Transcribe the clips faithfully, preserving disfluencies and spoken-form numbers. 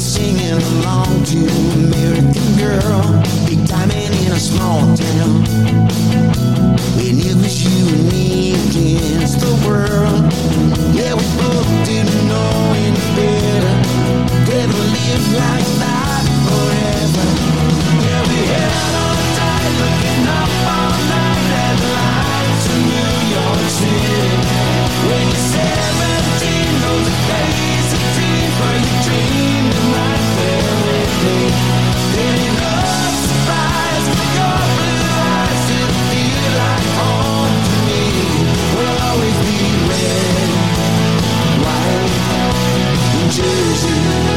singing along to American Girl, big time and in a small town. And it was you and me against the world. Yeah, we both didn't know any better. Never live like that forever. Yeah, we held on tight, looking up all night at the lights in New York City. When you're seventeen, those are days of dreams, but you dreamed them right there with me. Then it was surprise with your blue eyes, still feel like home to me. We'll always be red, white, and Jersey.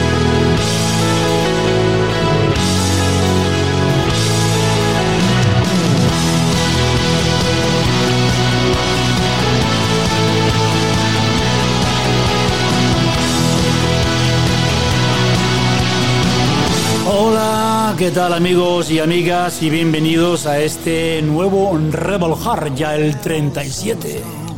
Hola, ¿qué tal amigos y amigas? Y bienvenidos a este nuevo Rebel Heart, ya el treinta y siete.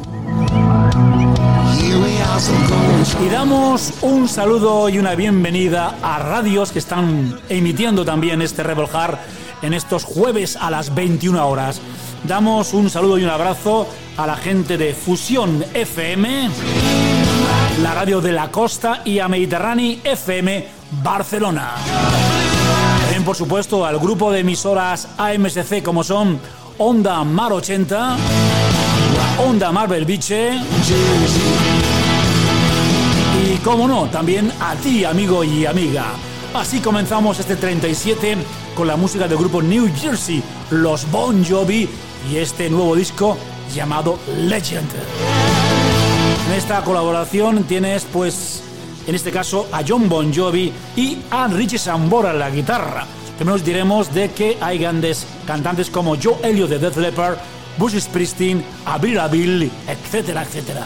Y damos un saludo y una bienvenida a radios que están emitiendo también este Rebel Heart en estos jueves a las veintiuna horas. Damos un saludo y un abrazo a la gente de Fusión F M, la radio de la costa, y a Mediterráneo F M Barcelona. También, por supuesto, al grupo de emisoras A M S C como son Onda Mar ochenta, Onda Mar Belviche y, como no, también a ti, amigo y amiga. Así comenzamos este treinta y siete con la música del grupo New Jersey, los Bon Jovi, y este nuevo disco llamado Legend. En esta colaboración tienes, pues, en este caso, a John Bon Jovi y a Richie Sambora en la guitarra. También nos diremos de que hay grandes cantantes como Joe Elliott de Def Leppard, Bruce Springsteen, Avril Lavigne, etcétera, etcétera.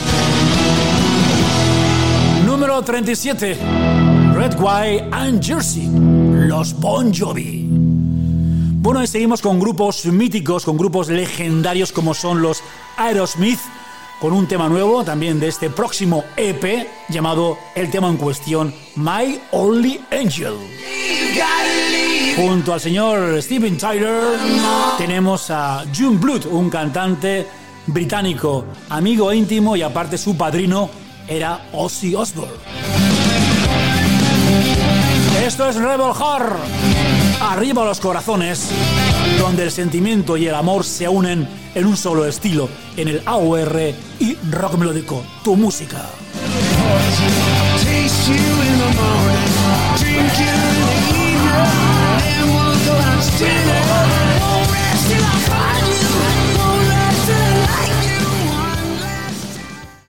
Número treinta y siete, Red, White and Jersey, los Bon Jovi. Bueno, y seguimos con grupos míticos, con grupos legendarios como son los Aerosmith, con un tema nuevo también de este próximo E P llamado el tema en cuestión, My Only Angel. Junto al señor Steven Tyler tenemos a June Blood, un cantante británico, amigo íntimo, y aparte su padrino era Ozzy Osbourne. Esto es Rebel Heart, arriba los corazones, donde el sentimiento y el amor se unen en un solo estilo, en el A O R y rock melódico, tu música. Taste you